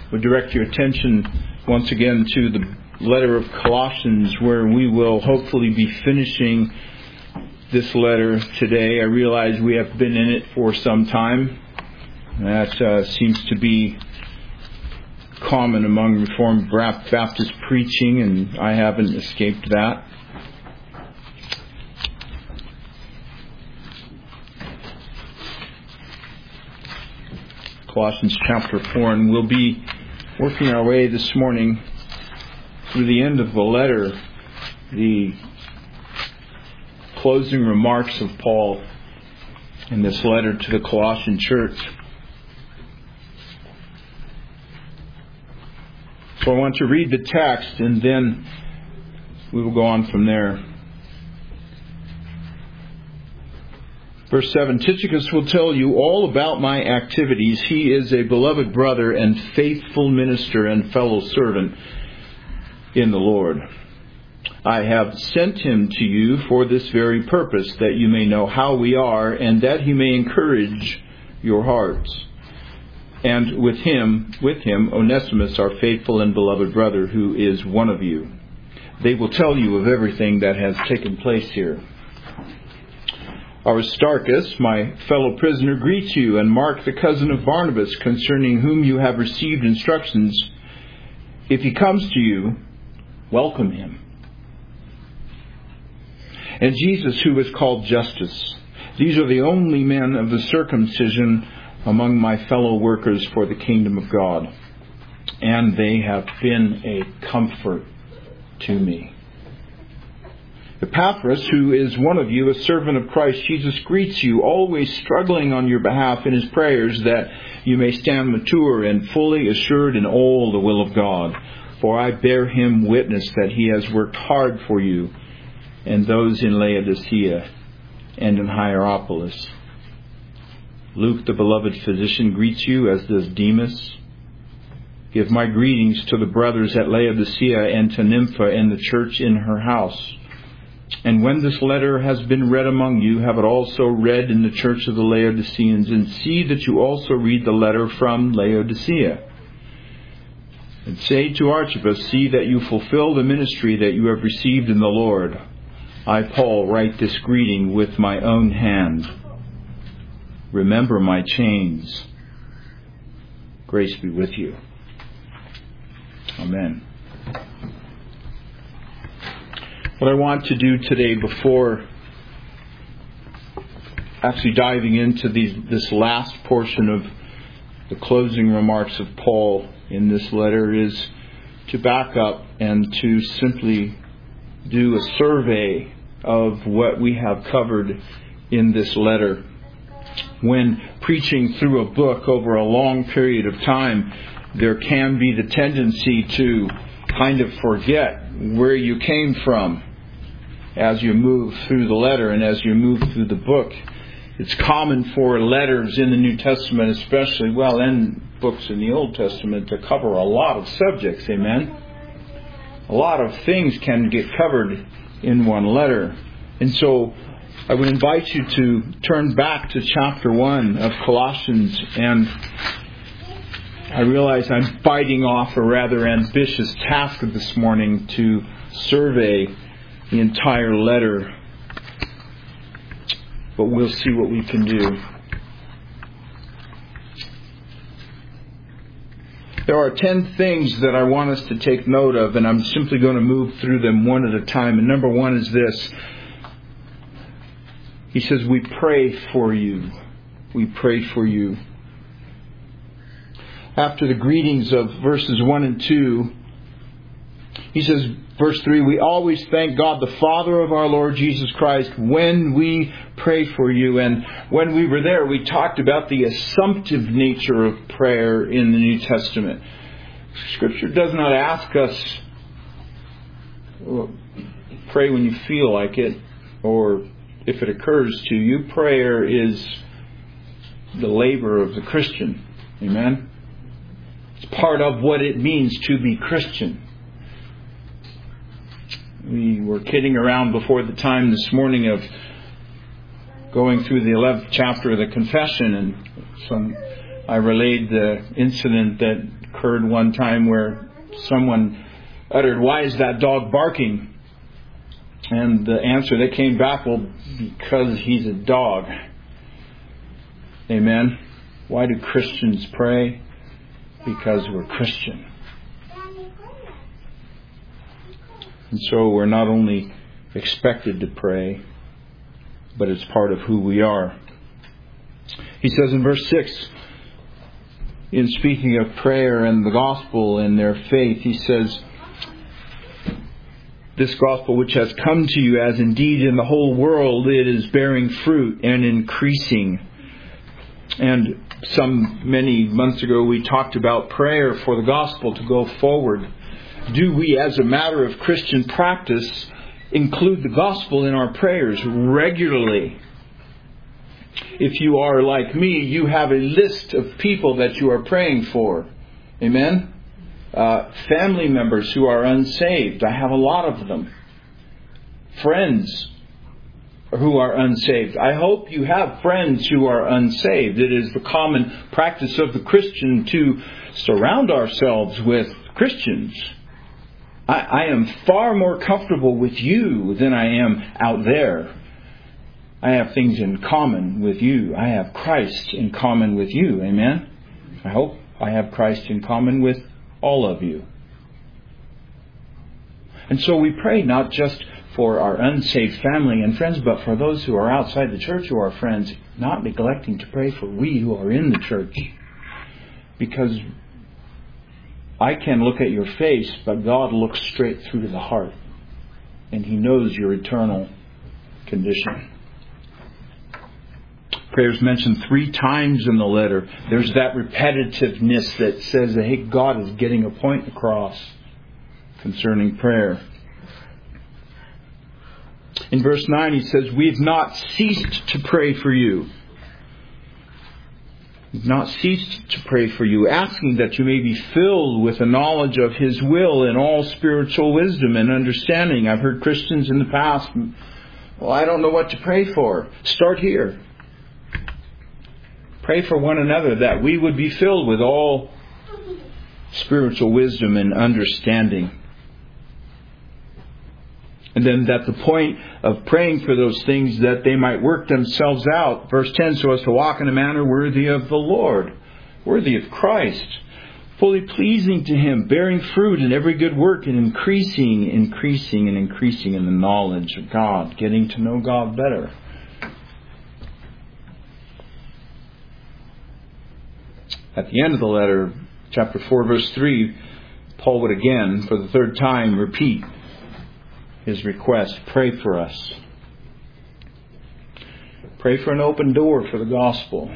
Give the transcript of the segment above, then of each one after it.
would direct your attention once again to the letter of Colossians, where we will hopefully be finishing this letter today. I realize we have been in it for some time. That seems to be common among Reformed Baptist preaching, and I haven't escaped that. Colossians chapter 4, and we'll be working our way this morning through the end of the letter, the closing remarks of Paul in this letter to the Colossian church. So I want to read the text, and then we will go on from there. Verse 7, Tychicus will tell you all about my activities. He is a beloved brother and faithful minister and fellow servant in the Lord. I have sent him to you for this very purpose, that you may know how we are, and that he may encourage your hearts. And with him, Onesimus, our faithful and beloved brother, who is one of you. They will tell you of everything that has taken place here. Aristarchus, my fellow prisoner, greets you, and Mark, the cousin of Barnabas, concerning whom you have received instructions. If he comes to you, welcome him. And Jesus, who is called Justus. These are the only men of the circumcision among my fellow workers for the kingdom of God. And they have been a comfort to me. Epaphras, who is one of you, a servant of Christ Jesus, greets you, always struggling on your behalf in his prayers, that you may stand mature and fully assured in all the will of God. For I bear him witness that he has worked hard for you and those in Laodicea and in Hierapolis. Luke, the beloved physician, greets you, as does Demas. Give my greetings to the brothers at Laodicea and to Nympha and the church in her house. And when this letter has been read among you, have it also read in the church of the Laodiceans, and see that you also read the letter from Laodicea. And say to Archippus, see that you fulfill the ministry that you have received in the Lord. I, Paul, write this greeting with my own hand. Remember my chains. Grace be with you. Amen. What I want to do today, before actually diving into this last portion of the closing remarks of Paul in this letter, is to back up and to simply do a survey of what we have covered in this letter. When preaching through a book over a long period of time, there can be the tendency to kind of forget where you came from as you move through the letter and as you move through the book. It's common for letters in the New Testament especially, and books in the Old Testament, to cover a lot of subjects, amen? A lot of things can get covered in one letter. And so I would invite you to turn back to chapter 1 of Colossians, and I realize I'm biting off a rather ambitious task this morning to survey the entire letter, but we'll see what we can do. There are 10 things that I want us to take note of, and I'm simply going to move through them one at a time. And number one is this. He says, we pray for you. We pray for you. After the greetings of verses 1 and 2, he says, verse 3, we always thank God, the Father of our Lord Jesus Christ, when we pray for you. And when we were there, we talked about the assumptive nature of prayer in the New Testament. Scripture does not ask us, pray when you feel like it, or if it occurs to you. Prayer is the labor of the Christian. Amen? It's part of what it means to be Christian. We were kidding around before the time this morning of going through the 11th chapter of the Confession, and I relayed the incident that heard one time where someone uttered, "Why is that dog barking?" And the answer that came back, "Well, because he's a dog." Amen. Why do Christians pray? Because we're Christian. And so we're not only expected to pray, but it's part of who we are. He says in verse 6, in speaking of prayer and the gospel and their faith, he says, "This gospel which has come to you, as indeed in the whole world it is bearing fruit and increasing." And many months ago we talked about prayer for the gospel to go forward. Do we, as a matter of Christian practice, include the gospel in our prayers regularly? If you are like me, you have a list of people that you are praying for. Amen? Family members who are unsaved. I have a lot of them. Friends who are unsaved. I hope you have friends who are unsaved. It is the common practice of the Christian to surround ourselves with Christians. I am far more comfortable with you than I am out there. I have things in common with you. I have Christ in common with you. Amen? I hope I have Christ in common with all of you. And so we pray not just for our unsaved family and friends, but for those who are outside the church who are friends, not neglecting to pray for we who are in the church. Because I can look at your face, but God looks straight through to the heart. And He knows your eternal condition. Prayer is mentioned 3 times in the letter. There's that repetitiveness that says that, hey, God is getting a point across concerning prayer. In verse 9 he says, "We have not ceased to pray for you." We've not ceased to pray for you, asking that you may be filled with the knowledge of His will and all spiritual wisdom and understanding. I've heard Christians in the past, "Well, I don't know what to pray for." Start here. Pray for one another that we would be filled with all spiritual wisdom and understanding. And then at the point of praying for those things, that they might work themselves out. Verse 10, "So as to walk in a manner worthy of the Lord," worthy of Christ, fully pleasing to Him, bearing fruit in every good work, and increasing in the knowledge of God, getting to know God better. At the end of the letter, chapter 4, verse 3, Paul would again, for the 3rd time, repeat his request: pray for us. Pray for an open door for the gospel.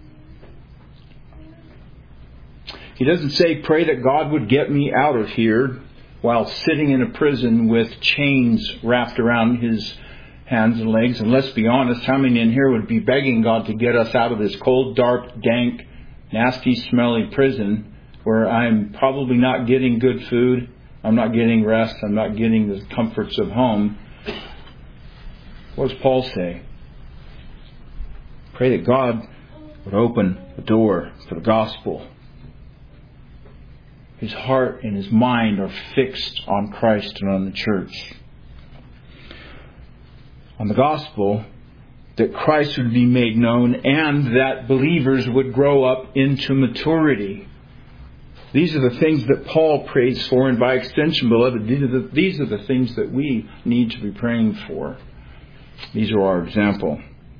He doesn't say, pray that God would get me out of here while sitting in a prison with chains wrapped around his hands and legs. And let's be honest, how many in here would be begging God to get us out of this cold, dark, dank, nasty, smelly prison where I'm probably not getting good food, I'm not getting rest, I'm not getting the comforts of home? What does Paul say? Pray that God would open the door for the gospel. His heart and his mind are fixed on Christ and on the church. On the gospel, that Christ would be made known and that believers would grow up into maturity. These are the things that Paul prays for, and by extension, beloved, these are the things that we need to be praying for. These are our example.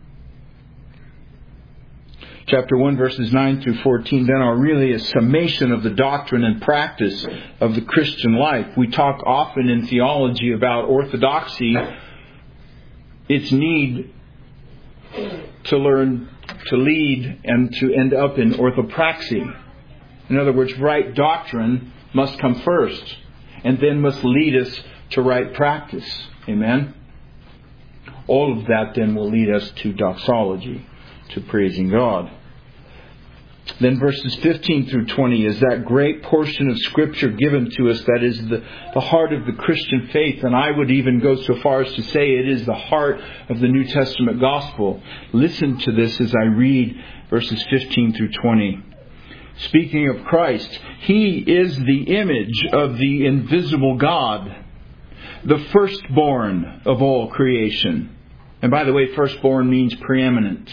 Chapter 1, verses 9 through 14 then are really a summation of the doctrine and practice of the Christian life. We talk often in theology about orthodoxy, its need to learn to lead and to end up in orthopraxy. In other words, right doctrine must come first and then must lead us to right practice. Amen? All of that then will lead us to doxology, to praising God. Then verses 15 through 20 is that great portion of Scripture given to us that is the heart of the Christian faith. And I would even go so far as to say it is the heart of the New Testament gospel. Listen to this as I read verses 15 through 20. speaking of Christ, He is the image of the invisible God, the firstborn of all creation. And by the way, firstborn means preeminent.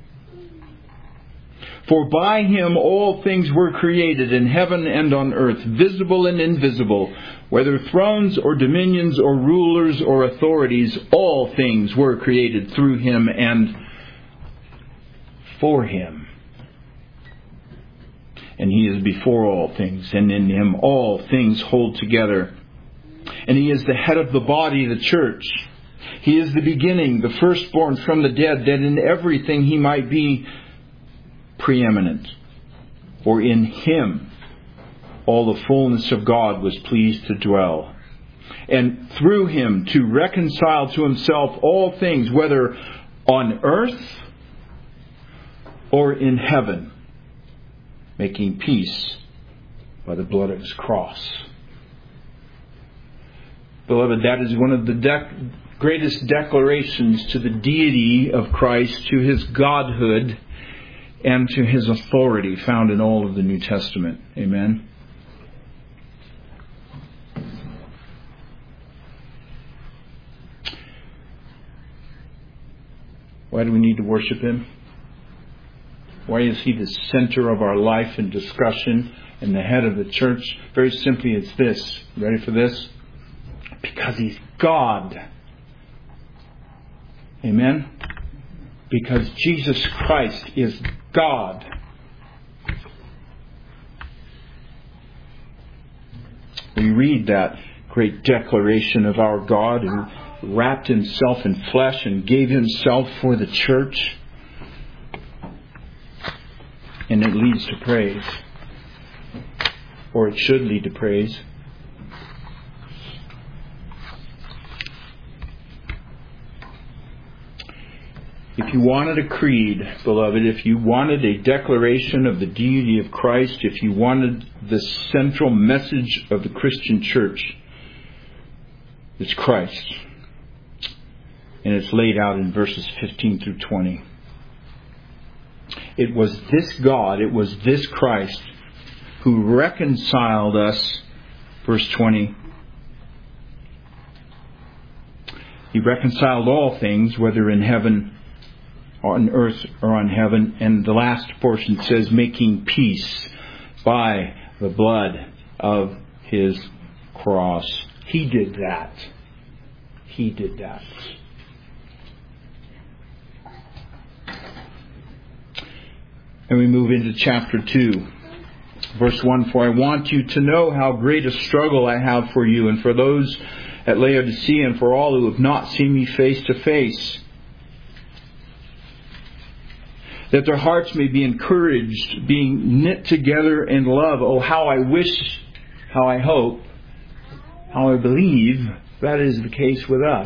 For by Him all things were created in heaven and on earth, visible and invisible, whether thrones or dominions or rulers or authorities, all things were created through Him and for Him. And He is before all things, and in Him all things hold together. And He is the head of the body, the church. He is the beginning, the firstborn from the dead, that in everything He might be preeminent. For in Him all the fullness of God was pleased to dwell. And through Him to reconcile to Himself all things, whether on earth or in heaven, making peace by the blood of His cross. Beloved, that is one of the greatest declarations to the deity of Christ, to His godhood, and to His authority found in all of the New Testament. Amen. Why do we need to worship Him? Why is He the center of our life and discussion and the head of the church? Very simply, it's this. Ready for this? Because He's God. Amen? Because Jesus Christ is God. We read that great declaration of our God who wrapped Himself in flesh and gave Himself for the church. And it leads to praise. Or it should lead to praise. If you wanted a creed, beloved, if you wanted a declaration of the deity of Christ, if you wanted the central message of the Christian church, it's Christ. And it's laid out in verses 15 through 20. It was this God, it was this Christ who reconciled us, verse 20. He reconciled all things, whether in heaven, on earth, or on heaven. And the last portion says, making peace by the blood of His cross. He did that. He did that. And we move into chapter 2. Verse 1, for I want you to know how great a struggle I have for you and for those at Laodicea and for all who have not seen me face to face, that their hearts may be encouraged, being knit together in love. Oh, how I wish, how I hope, how I believe that is the case with us.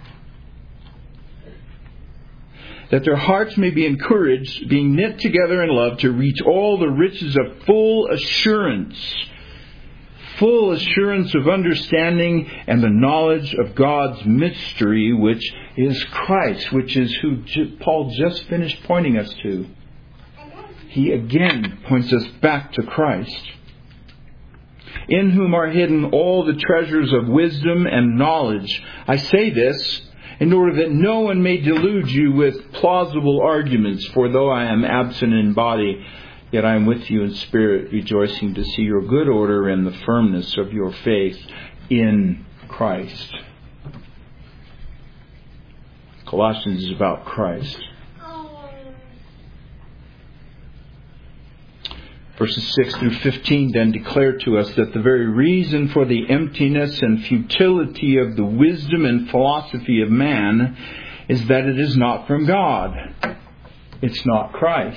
That their hearts may be encouraged, being knit together in love, to reach all the riches of full assurance of understanding and the knowledge of God's mystery, which is Christ, which is who Paul just finished pointing us to. He again points us back to Christ, in whom are hidden all the treasures of wisdom and knowledge. I say this in order that no one may delude you with plausible arguments. For though I am absent in body, yet I am with you in spirit, rejoicing to see your good order and the firmness of your faith in Christ. Colossians is about Christ. Verses 6 through 15 then declare to us that the very reason for the emptiness and futility of the wisdom and philosophy of man is that it is not from God. It's not Christ.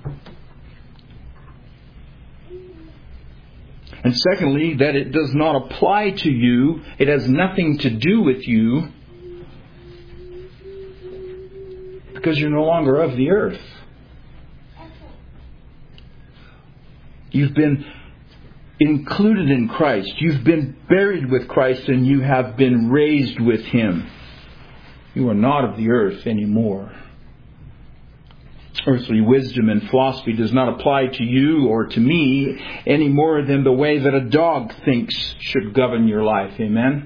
And secondly, that it does not apply to you. It has nothing to do with you because you're no longer of the earth. You've been included in Christ. You've been buried with Christ and you have been raised with Him. You are not of the earth anymore. earthly wisdom and philosophy does not apply to you or to me any more than the way that a dog thinks should govern your life. Amen?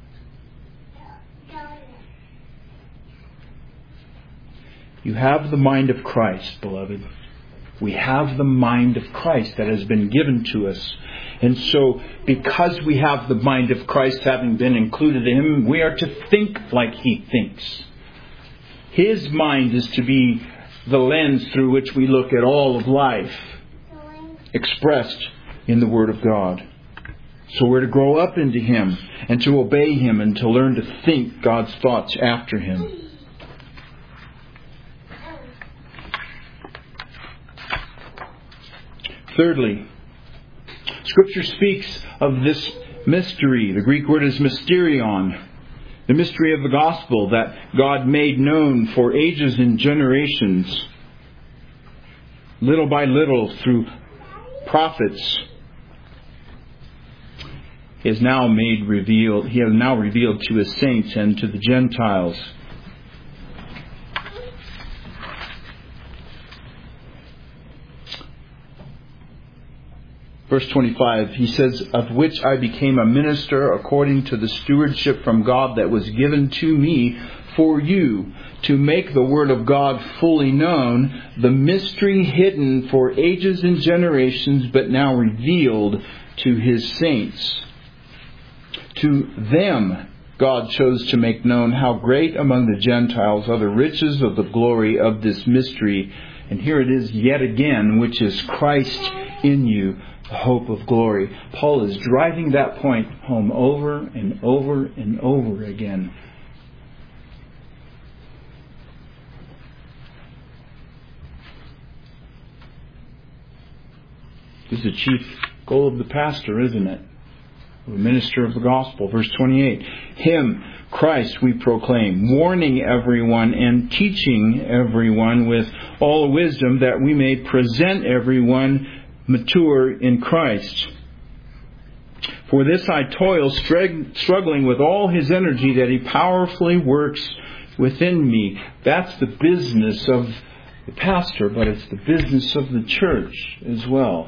You have the mind of Christ, beloved. We have the mind of Christ that has been given to us. And so, because we have the mind of Christ having been included in Him, we are to think like He thinks. His mind is to be the lens through which we look at all of life, expressed in the Word of God. So we're to grow up into Him and to obey Him and to learn to think God's thoughts after Him. Thirdly, Scripture speaks of this mystery. The Greek word is mysterion. The mystery of the gospel that God made known for ages and generations, little by little through prophets. He has now revealed to His saints and to the Gentiles. Verse 25, he says, of which I became a minister according to the stewardship from God that was given to me for you, to make the word of God fully known, the mystery hidden for ages and generations, but now revealed to His saints. To them God chose to make known how great among the Gentiles are the riches of the glory of this mystery. And here it is yet again, which is Christ in you, the hope of glory. Paul is driving that point home over and over and over again. This is the chief goal of the pastor, isn't it? The minister of the gospel. Verse 28. Him, Christ, we proclaim, warning everyone and teaching everyone with all wisdom, that we may present everyone mature in Christ. For this I toil, struggling with all His energy that He powerfully works within me. That's the business of the pastor, but it's the business of the church as well.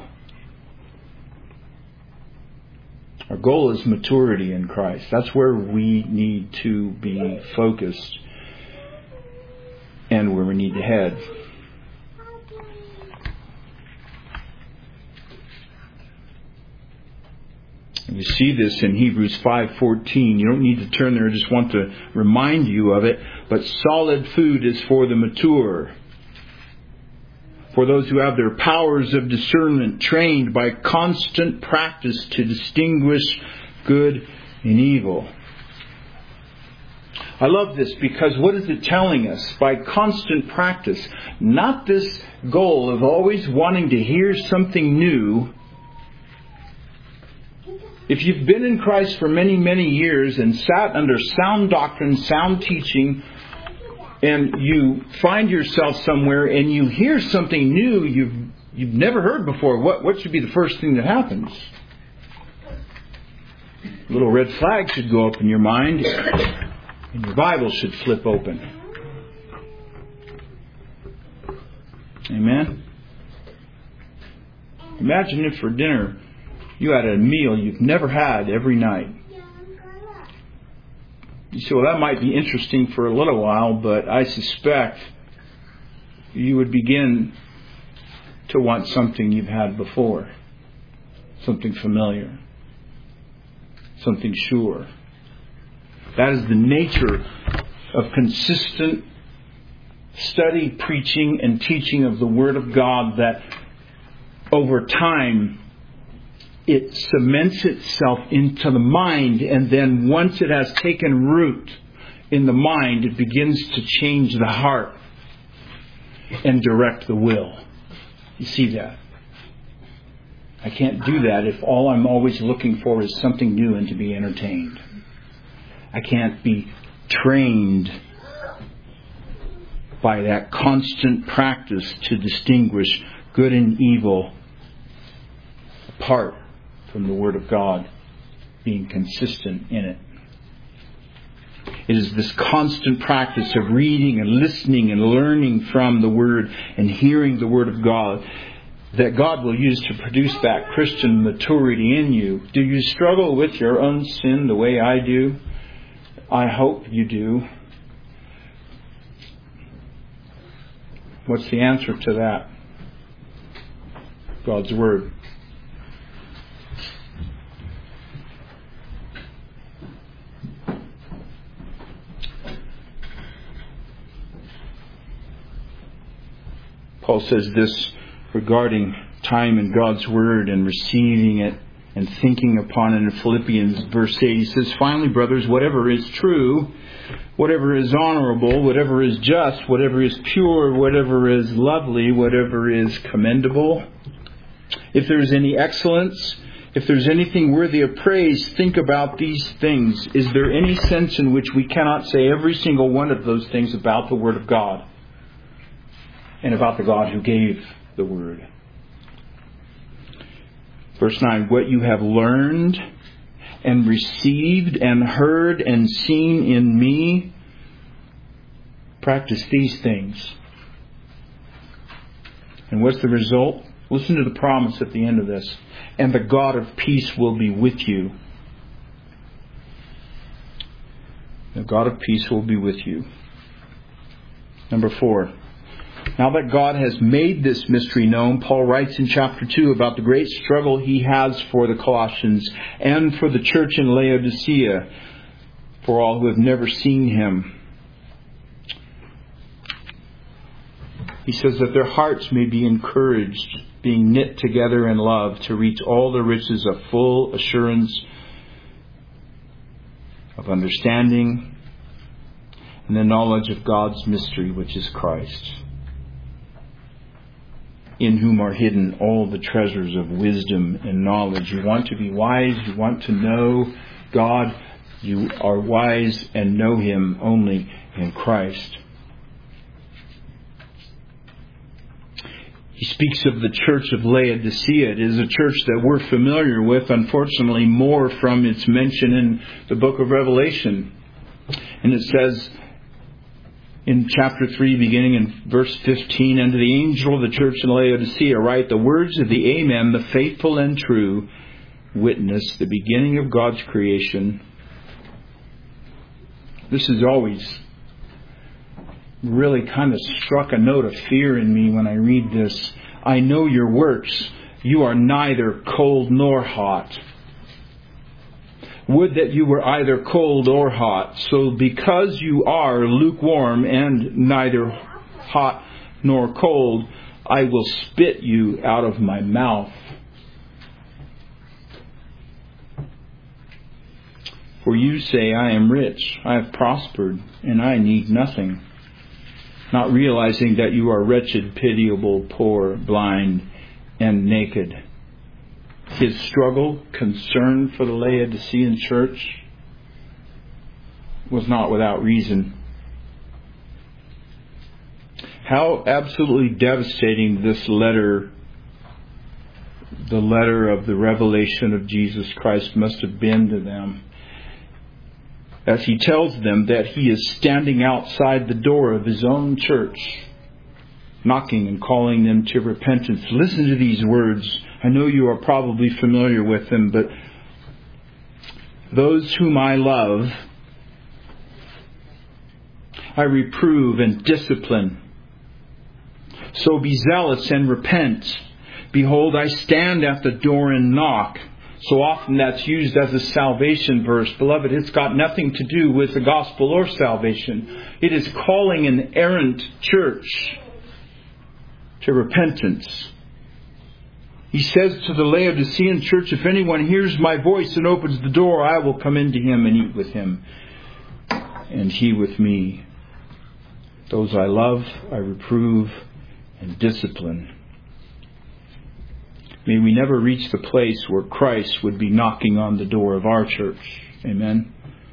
Our goal is maturity in Christ. That's where we need to be focused and where we need to head. And we see this in Hebrews 5:14. You don't need to turn there. I just want to remind you of it. But solid food is for the mature, for those who have their powers of discernment trained by constant practice to distinguish good and evil. I love this because what is it telling us? By constant practice, not this goal of always wanting to hear something new. If you've been in Christ for many, many years and sat under sound doctrine, sound teaching, and you find yourself somewhere and you hear something new you've never heard before, what should be the first thing that happens? A little red flag should go up in your mind, and your Bible should flip open. Amen? Imagine if for dinner you had a meal you've never had every night. You say, well, that might be interesting for a little while, but I suspect you would begin to want something you've had before. Something familiar. Something sure. That is the nature of consistent study, preaching, and teaching of the Word of God, that over time it cements itself into the mind, and then once it has taken root in the mind, it begins to change the heart and direct the will. You see that? I can't do that if all I'm always looking for is something new and to be entertained. I can't be trained by that constant practice to distinguish good and evil apart from the Word of God, being consistent in it. It is this constant practice of reading and listening and learning from the Word and hearing the Word of God that God will use to produce that Christian maturity in you. Do you struggle with your own sin the way I do? I hope you do. What's the answer to that? God's Word. Paul says this regarding time in God's Word and receiving it and thinking upon it in Philippians verse 8. He says, finally, brothers, whatever is true, whatever is honorable, whatever is just, whatever is pure, whatever is lovely, whatever is commendable, if there is any excellence, if there's anything worthy of praise, think about these things. Is there any sense in which we cannot say every single one of those things about the Word of God and about the God who gave the Word? Verse 9, what you have learned and received and heard and seen in me, practice these things. And what's the result? Listen to the promise at the end of this. And the God of peace will be with you. The God of peace will be with you. Number 4. Now that God has made this mystery known, Paul writes in chapter 2 about the great struggle he has for the Colossians and for the church in Laodicea, for all who have never seen him. He says that their hearts may be encouraged, being knit together in love, to reach all the riches of full assurance of understanding and the knowledge of God's mystery, which is Christ, in whom are hidden all the treasures of wisdom and knowledge. You want to be wise, you want to know God, you are wise and know Him only in Christ. He speaks of the church of Laodicea. It is a church that we're familiar with, unfortunately, more from its mention in the book of Revelation. And it says in chapter 3, beginning in verse 15, unto the angel of the church in Laodicea write the words of the Amen, the faithful and true witness, the beginning of God's creation. This has always really kind of struck a note of fear in me when I read this. I know your works. You are neither cold nor hot. Would that you were either cold or hot. So because you are lukewarm and neither hot nor cold, I will spit you out of my mouth. For you say, I am rich, I have prospered, and I need nothing. Not realizing that you are wretched, pitiable, poor, blind, and naked. His struggle, concern for the Laodicean church was not without reason. How absolutely devastating this letter, the letter of the revelation of Jesus Christ, must have been to them, as he tells them that he is standing outside the door of his own church, knocking and calling them to repentance. Listen to these words. I know you are probably familiar with them, but those whom I love, I reprove and discipline. So be zealous and repent. Behold, I stand at the door and knock. So often that's used as a salvation verse. Beloved, it's got nothing to do with the gospel or salvation. It is calling an errant church to repentance. He says to the Laodicean church, if anyone hears my voice and opens the door, I will come into him and eat with him, and he with me. Those I love, I reprove and discipline. May we never reach the place where Christ would be knocking on the door of our church. Amen.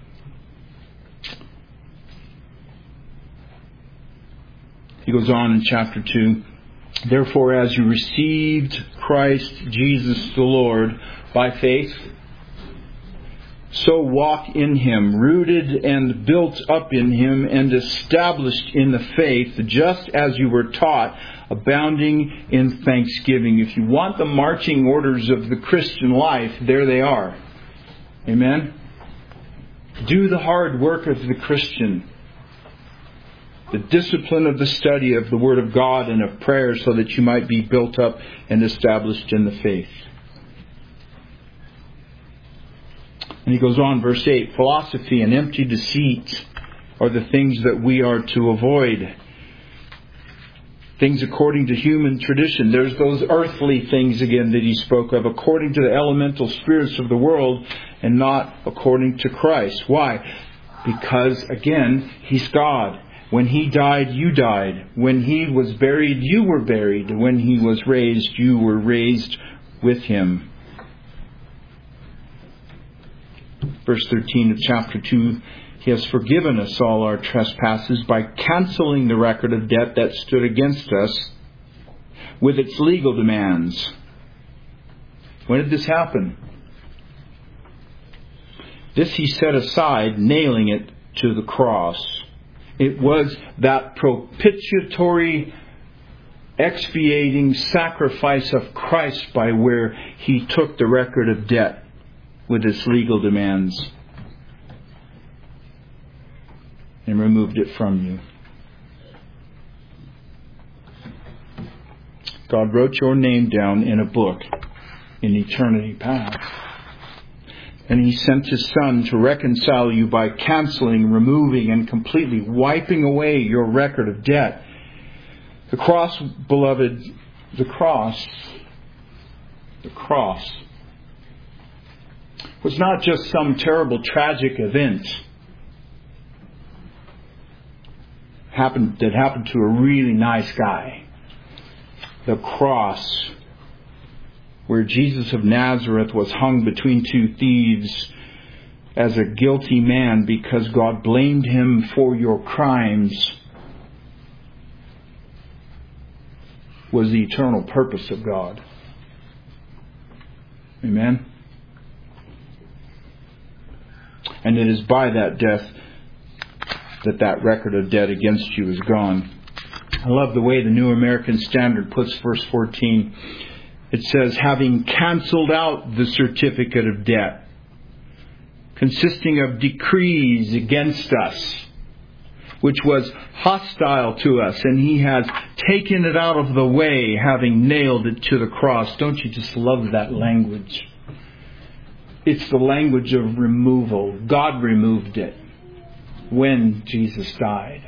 He goes on in chapter 2. Therefore, as you received Christ Jesus the Lord by faith, so walk in Him, rooted and built up in Him and established in the faith, just as you were taught, abounding in thanksgiving. If you want the marching orders of the Christian life, there they are. Amen? Do the hard work of the Christian. The discipline of the study of the Word of God and of prayer, so that you might be built up and established in the faith. And he goes on, verse 8, philosophy and empty deceit are the things that we are to avoid. Things according to human tradition. There's those earthly things again that he spoke of, according to the elemental spirits of the world and not according to Christ. Why? Because, again, He's God. When He died, you died. When He was buried, you were buried. When He was raised, you were raised with Him. Verse 13 of chapter 2, He has forgiven us all our trespasses by canceling the record of debt that stood against us with its legal demands. When did this happen? This He set aside, nailing it to the cross. It was that propitiatory, expiating sacrifice of Christ by where He took the record of debt with its legal demands and removed it from you. God wrote your name down in a book in eternity past. And He sent His Son to reconcile you by canceling, removing, and completely wiping away your record of debt. The cross, beloved, the cross was not just some terrible tragic event that happened to a really nice guy. The cross, where Jesus of Nazareth was hung between two thieves as a guilty man because God blamed Him for your crimes, was the eternal purpose of God. Amen? And it is by that death that record of debt against you is gone. I love the way the New American Standard puts verse 14. It says, having canceled out the certificate of debt, consisting of decrees against us, which was hostile to us, and He has taken it out of the way, having nailed it to the cross. Don't you just love that language? It's the language of removal. God removed it when Jesus died.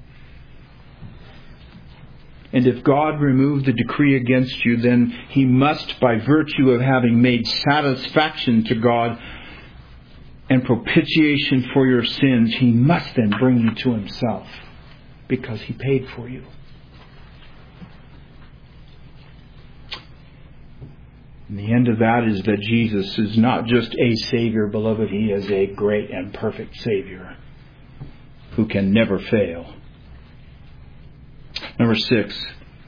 And if God removed the decree against you, then He must, by virtue of having made satisfaction to God and propitiation for your sins, He must then bring you to Himself, because He paid for you. And the end of that is that Jesus is not just a Savior, beloved. He is a great and perfect Savior who can never fail. Number 6.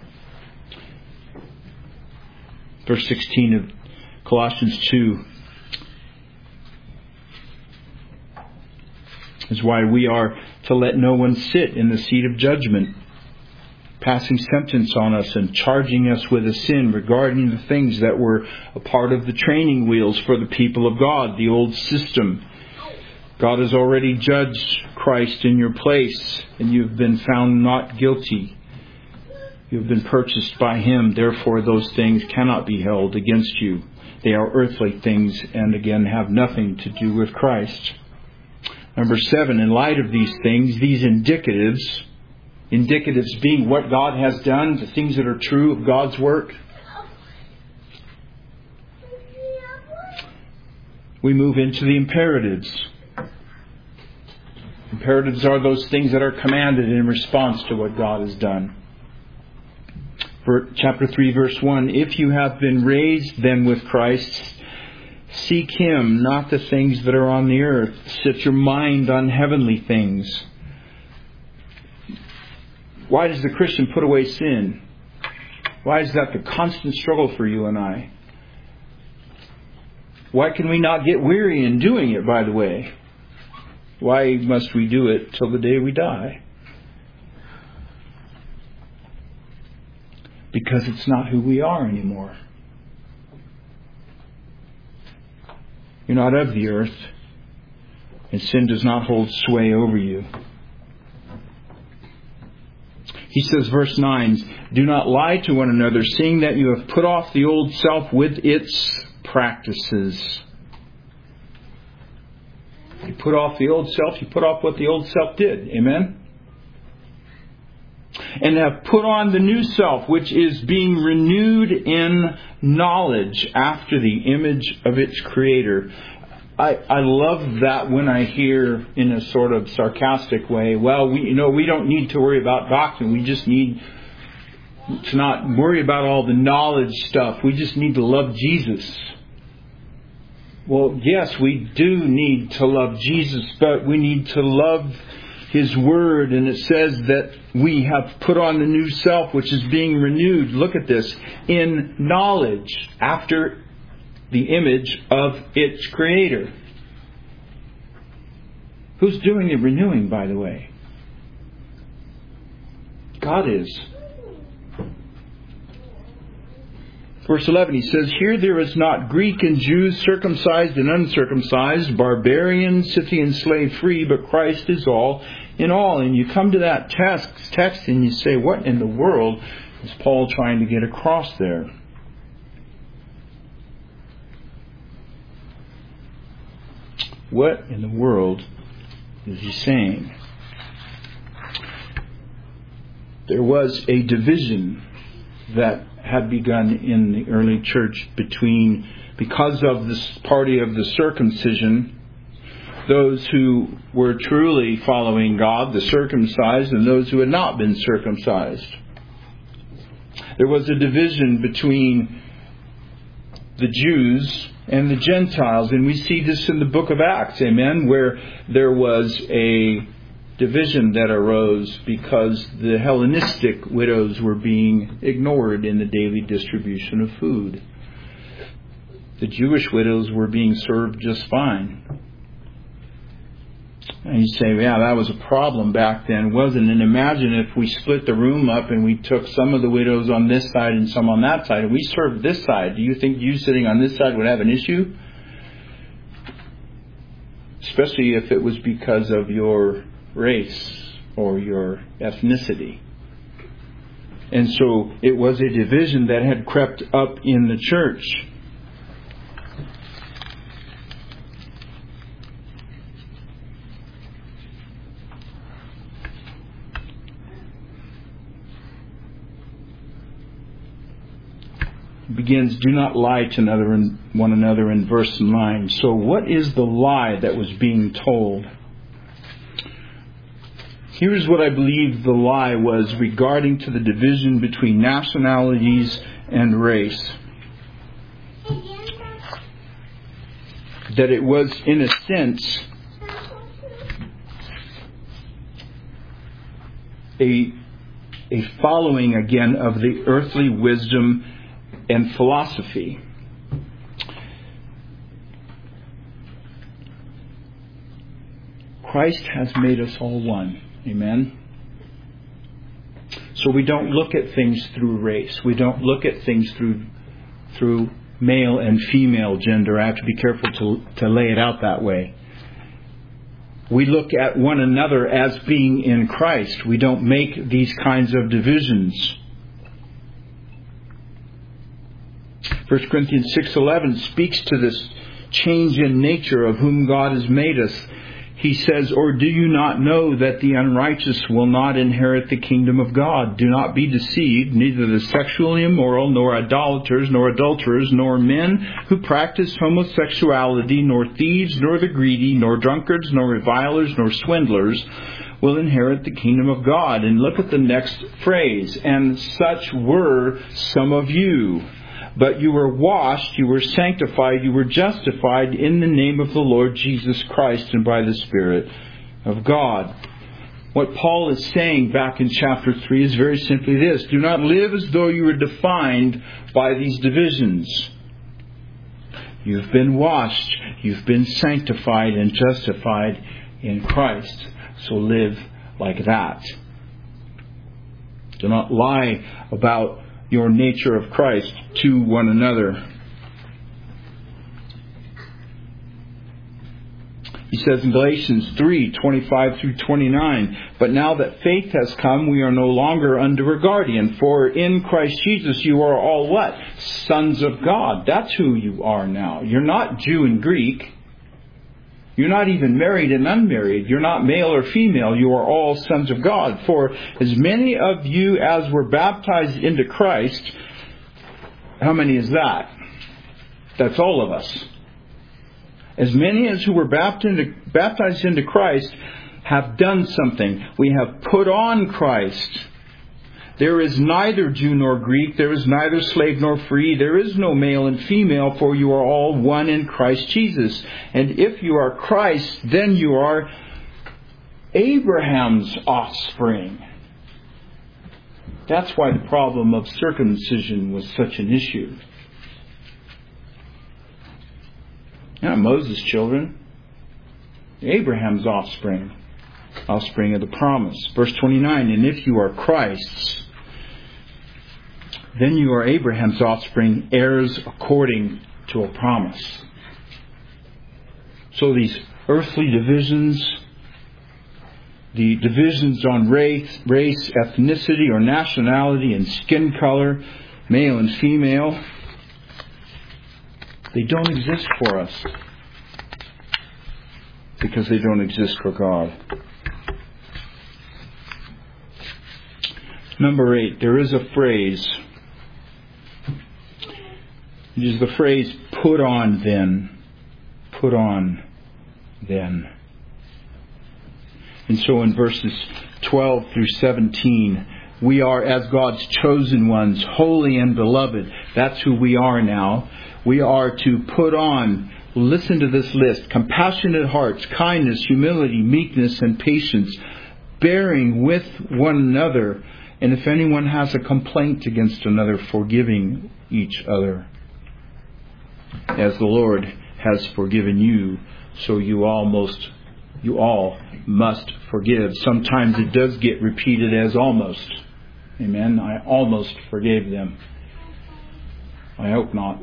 Verse 16 of Colossians 2 is why we are to let no one sit in the seat of judgment, passing sentence on us and charging us with a sin regarding the things that were a part of the training wheels for the people of God, the old system. God has already judged Christ in your place, and you've been found not guilty. You've been purchased by Him. Therefore, those things cannot be held against you. They are earthly things and, again, have nothing to do with Christ. Number 7, in light of these things, these indicatives being what God has done, the things that are true of God's work, we move into the imperatives. Imperatives are those things that are commanded in response to what God has done. Chapter 3, verse 1, if you have been raised then with Christ, seek Him, not the things that are on the earth. Set your mind on heavenly things. Why does the Christian put away sin? Why is that the constant struggle for you and I? Why can we not get weary in doing it, by the way? Why must we do it till the day we die? Because it's not who we are anymore. You're not of the earth, and sin does not hold sway over you. He says, verse 9, do not lie to one another, seeing that you have put off the old self with its practices. You put off the old self, you put off what the old self did. Amen? And have put on the new self, which is being renewed in knowledge after the image of its creator. I love that when I hear in a sort of sarcastic way, well, we don't need to worry about doctrine. We just need to not worry about all the knowledge stuff. We just need to love Jesus. Well, yes, we do need to love Jesus, but we need to love His Word. And it says that we have put on the new self, which is being renewed. Look at this. In knowledge after the image of its creator. Who's doing the renewing, by the way? God is. Verse 11, he says, here there is not Greek and Jew, circumcised and uncircumcised, barbarian, Scythian, slave free, but Christ is all in all. And you come to that text and you say, what in the world is Paul trying to get across there? What in the world is he saying? There was a division that had begun in the early church because of this party of the circumcision, those who were truly following God, the circumcised, and those who had not been circumcised. There was a division between the Jews and the Gentiles, and we see this in the book of Acts, amen, where there was a division that arose because the Hellenistic widows were being ignored in the daily distribution of food. The Jewish widows were being served just fine. And you say, yeah, that was a problem back then, wasn't it? And imagine if we split the room up and we took some of the widows on this side and some on that side, and we served this side. Do you think you sitting on this side would have an issue? Especially if it was because of your race or your ethnicity. And so it was a division that had crept up in the church. It begins, do not lie to one another in verse 9. So what is the lie that was being told? Here's what I believe the lie was regarding to the division between nationalities and race. That it was, in a sense, a following again of the earthly wisdom and philosophy. Christ has made us all one. Amen. So we don't look at things through race. We don't look at things through male and female gender. I have to be careful to lay it out that way. We look at one another as being in Christ. We don't make these kinds of divisions. 1 Corinthians 6:11 speaks to this change in nature of whom God has made us. He says, or do you not know that the unrighteous will not inherit the kingdom of God? Do not be deceived, neither the sexually immoral, nor idolaters, nor adulterers, nor men who practice homosexuality, nor thieves, nor the greedy, nor drunkards, nor revilers, nor swindlers will inherit the kingdom of God. And look at the next phrase. And such were some of you. But you were washed, you were sanctified, you were justified in the name of the Lord Jesus Christ and by the Spirit of God. What Paul is saying back in chapter 3 is very simply this. Do not live as though you were defined by these divisions. You've been washed. You've been sanctified and justified in Christ. So live like that. Do not lie about your nature of Christ to one another. He says in Galatians 3:25 through 29, "But now that faith has come, we are no longer under a guardian. For in Christ Jesus you are all what? Sons of God." That's who you are now. You're not Jew and Greek. You're not even married and unmarried. You're not male or female. You are all sons of God. For as many of you as were baptized into Christ, how many is that? That's all of us. As many as who were baptized into Christ have done something. We have put on Christ. There is neither Jew nor Greek. There is neither slave nor free. There is no male and female, for you are all one in Christ Jesus. And if you are Christ, then you are Abraham's offspring. That's why the problem of circumcision was such an issue. Not Moses' children. Abraham's offspring. Offspring of the promise. Verse 29, "And if you are Christ's, then you are Abraham's offspring, heirs according to a promise." So these earthly divisions, the divisions on race, ethnicity, or nationality, and skin color, male and female, they don't exist for us because they don't exist for God. Number 8, there is a phrase. It is the phrase, "Put on then." Put on then. And so in verses 12 through 17, we are as God's chosen ones, holy and beloved. That's who we are now. We are to put on, listen to this list, compassionate hearts, kindness, humility, meekness, and patience, bearing with one another, and if anyone has a complaint against another, forgiving each other. As the Lord has forgiven you, so you all must forgive. Sometimes it does get repeated as almost. Amen. I almost forgave them. I hope not.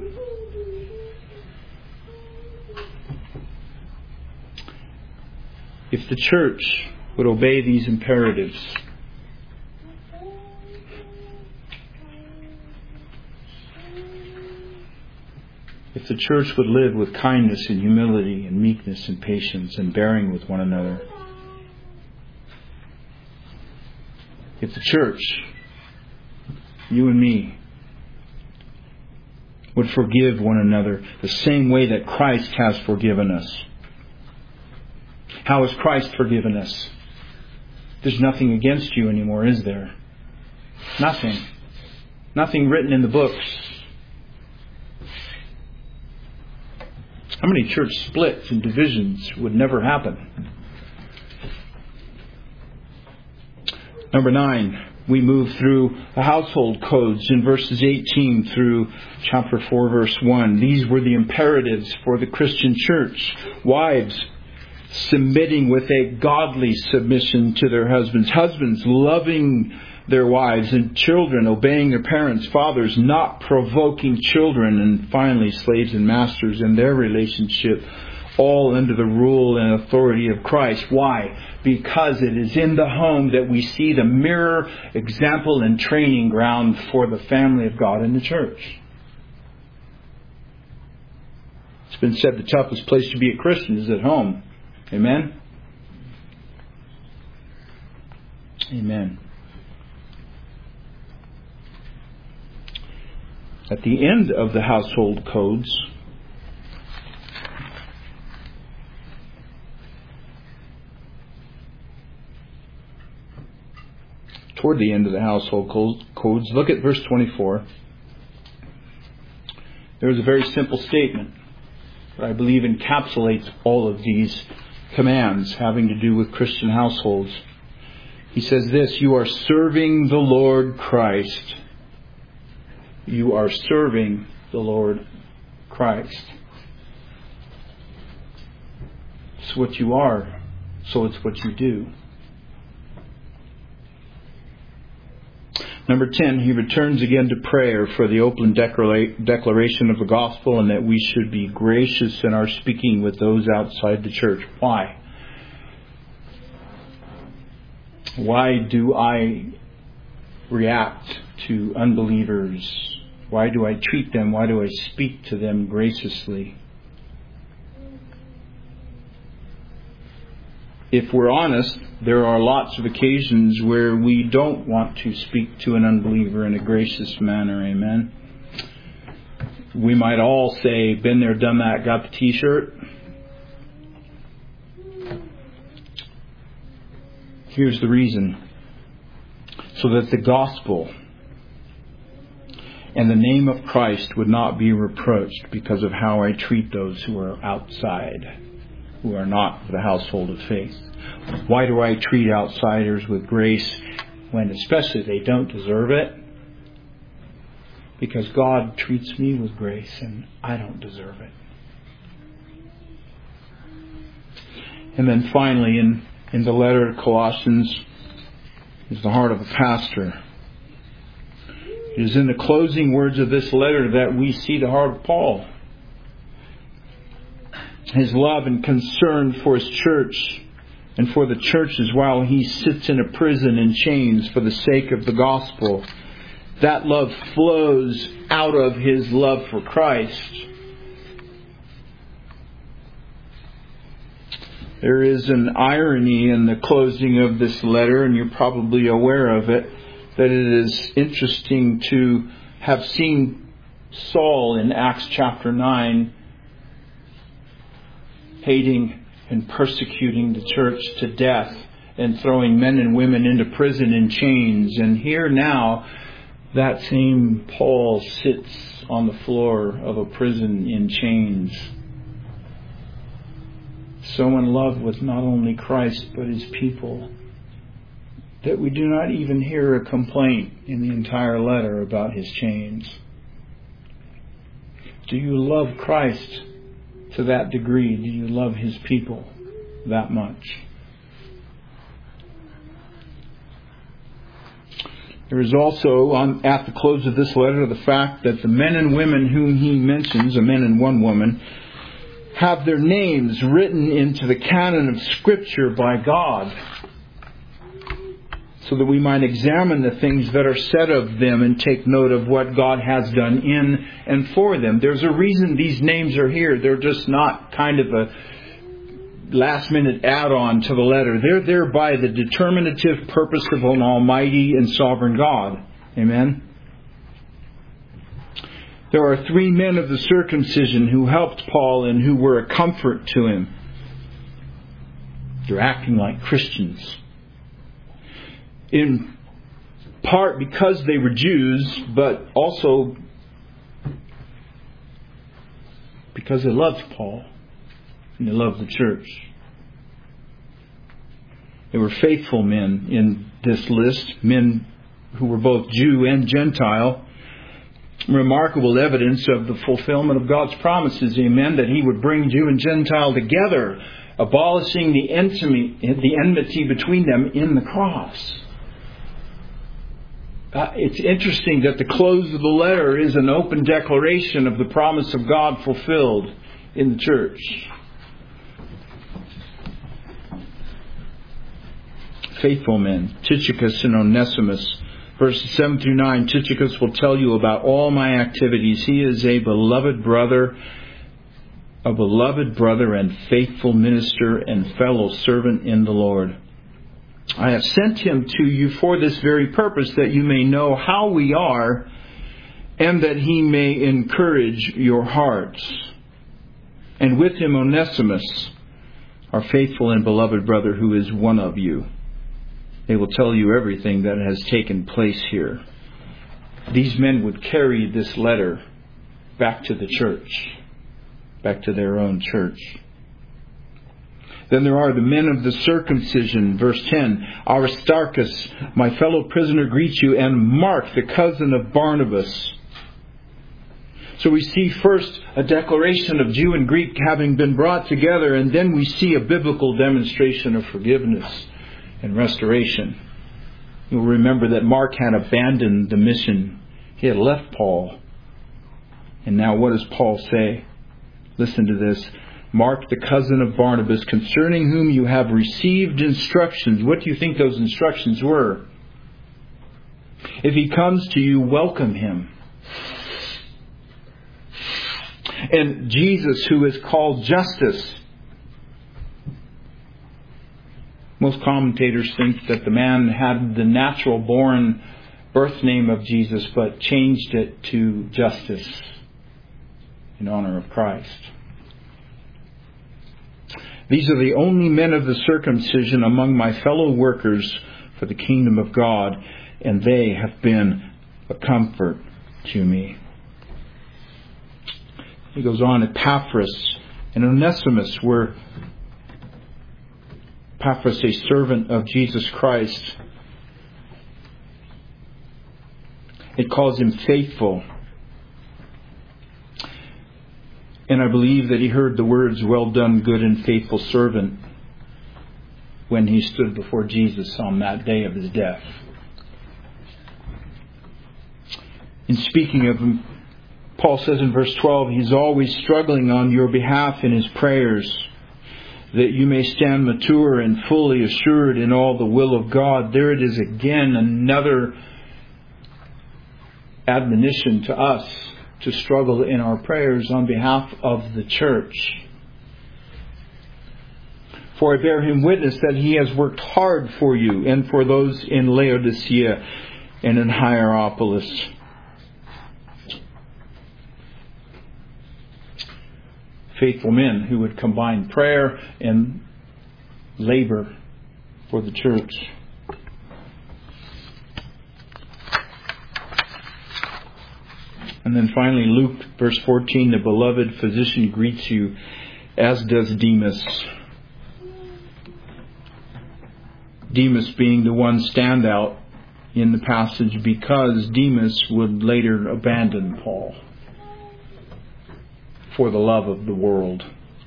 If the church would obey these imperatives, if the church would live with kindness and humility and meekness and patience and bearing with one another, if the church, you and me, would forgive one another the same way that Christ has forgiven us. How has Christ forgiven us? There's nothing against you anymore, is there? Nothing. Nothing written in the books. How many church splits and divisions would never happen? Number 9, we move through the household codes in verses 18 through chapter 4, verse 1. These were the imperatives for the Christian church. Wives, submitting with a godly submission to their husbands. Husbands, loving their wives, and children obeying their parents. Fathers, not provoking children. And finally, slaves and masters in their relationship, all under the rule and authority of Christ. Why? Because it is in the home that we see the mirror, example, and training ground for the family of God in the church. It's been said the toughest place to be a Christian is at home. Amen? Amen. At the end of the household codes, toward the end of the household codes, look at verse 24. There's a very simple statement that I believe encapsulates all of these commands having to do with Christian households. He says this: you are serving the Lord Christ. You are serving the Lord Christ. it's what you are, so it's what you do. Number 10, he returns again to prayer for the open declaration of the gospel, and that we should be gracious in our speaking with those outside the church. Why? Why do I react to unbelievers? Why do I treat them? Why do I speak to them graciously? If we're honest, there are lots of occasions where we don't want to speak to an unbeliever in a gracious manner. Amen. We might all say, been there, done that, got the t-shirt. Here's the reason. So that the gospel and the name of Christ would not be reproached because of how I treat those who are outside, who are not the household of faith. Why do I treat outsiders with grace when especially they don't deserve it? Because God treats me with grace and I don't deserve it. And then finally, in the letter to Colossians, is the heart of a pastor. It is in the closing words of this letter that we see the heart of Paul. His love and concern for his church and for the churches while he sits in a prison in chains for the sake of the gospel. That love flows out of his love for Christ. There is an irony in the closing of this letter, and you're probably aware of it, that it is interesting to have seen Saul in Acts chapter 9 hating and persecuting the church to death and throwing men and women into prison in chains. And here now, that same Paul sits on the floor of a prison in chains. So in love with not only Christ but his people that we do not even hear a complaint in the entire letter about his chains. Do you love Christ to that degree? Do you love his people that much? There is also, at the close of this letter, the fact that the men and women whom he mentions, a man and one woman, have their names written into the canon of Scripture by God, so that we might examine the things that are said of them and take note of what God has done in and for them. There's a reason these names are here. They're just not kind of a last-minute add-on to the letter. They're there by the determinative purpose of an almighty and sovereign God. Amen? There are 3 men of the circumcision who helped Paul and who were a comfort to him. They're acting like Christians. In part because they were Jews, but also because they loved Paul and they loved the church. They were faithful men in this list, men who were both Jew and Gentile. Remarkable evidence of the fulfillment of God's promises, amen, that he would bring Jew and Gentile together, abolishing the enmity between them in the cross. It's interesting that the close of the letter is an open declaration of the promise of God fulfilled in the church. Faithful men, Tychicus and Onesimus. Verses 7 through 9, Tychicus will tell you about all my activities. He is a beloved brother and faithful minister and fellow servant in the Lord. I have sent him to you for this very purpose, that you may know how we are, and that he may encourage your hearts. And with him Onesimus, our faithful and beloved brother, who is one of you. They will tell you everything that has taken place here. These men would carry this letter back to the church, back to their own church. Then there are the men of the circumcision. Verse 10, Aristarchus, my fellow prisoner, greets you, and Mark, the cousin of Barnabas. So we see first a declaration of Jew and Greek having been brought together, and then we see a biblical demonstration of forgiveness and restoration. You'll remember that Mark had abandoned the mission. He had left Paul. And now what does Paul say? Listen to this. Mark, the cousin of Barnabas, concerning whom you have received instructions. What do you think those instructions were? If he comes to you, welcome him. And Jesus, who is called Justus. Most commentators think that the man had the natural born birth name of Jesus, but changed it to Justus in honor of Christ. These are the only men of the circumcision among my fellow workers for the kingdom of God, and they have been a comfort to me. He goes on, Epaphras and Onesimus were Epaphras, a servant of Jesus Christ. It calls him faithful. And I believe that he heard the words, well done, good and faithful servant, when he stood before Jesus on that day of his death. In speaking of him, Paul says in verse 12, he's always struggling on your behalf in his prayers, that you may stand mature and fully assured in all the will of God. There it is again, another admonition to us to struggle in our prayers on behalf of the church. For I bear him witness that he has worked hard for you and for those in Laodicea and in Hierapolis. Faithful men who would combine prayer and labor for the church. And then finally, Luke, verse 14, the beloved physician greets you, as does Demas. Demas being the one standout in the passage because Demas would later abandon Paul for the love of the world.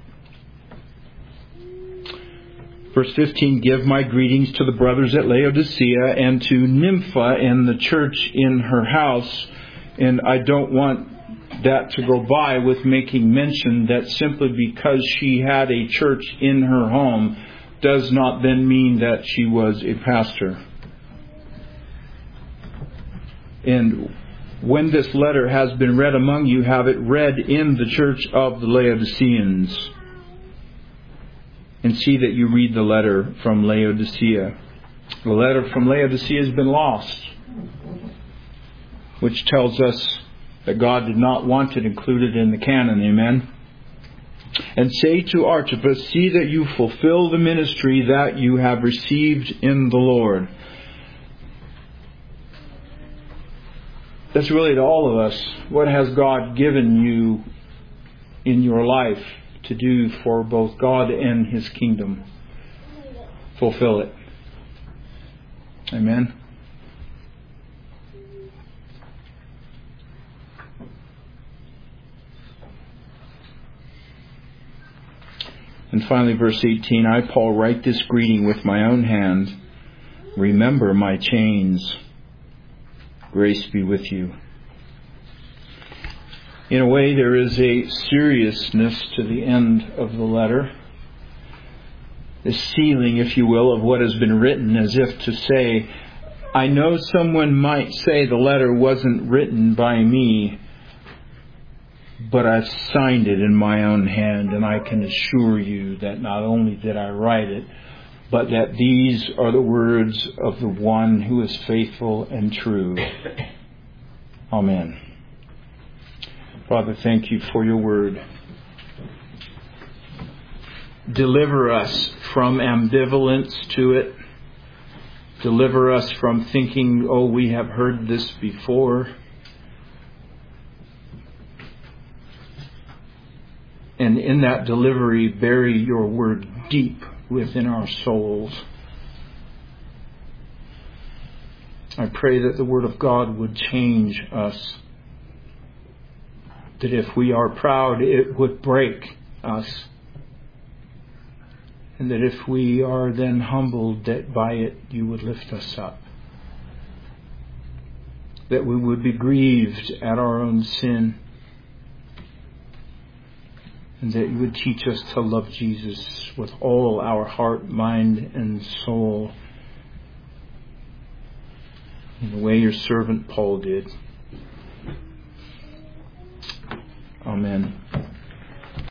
Verse 15, give my greetings to the brothers at Laodicea and to Nympha and the church in her house. And I don't want that to go by with making mention that simply because she had a church in her home does not then mean that she was a pastor. And when this letter has been read among you, have it read in the church of the Laodiceans. And see that you read the letter from Laodicea. The letter from Laodicea has been lost, which tells us that God did not want it included in the canon. Amen. And say to Archippus, see that you fulfill the ministry that you have received in the Lord. That's really to all of us. What has God given you in your life to do for both God and His kingdom? Fulfill it. Amen. And finally, verse 18, I, Paul, write this greeting with my own hand. Remember my chains. Grace be with you. In a way, there is a seriousness to the end of the letter. The sealing, if you will, of what has been written, as if to say, I know someone might say the letter wasn't written by me, but I've signed it in my own hand, and I can assure you that not only did I write it, but that these are the words of the one who is faithful and true. Amen. Father, thank you for your word. Deliver us from ambivalence to it. Deliver us from thinking, oh, we have heard this before. And in that delivery, bury your word deep within our souls. I pray that the Word of God would change us. that if we are proud, it would break us. And that if we are then humbled, that by it you would lift us up. That we would be grieved at our own sin. And that you would teach us to love Jesus with all our heart, mind, and soul, in the way your servant Paul did. Amen.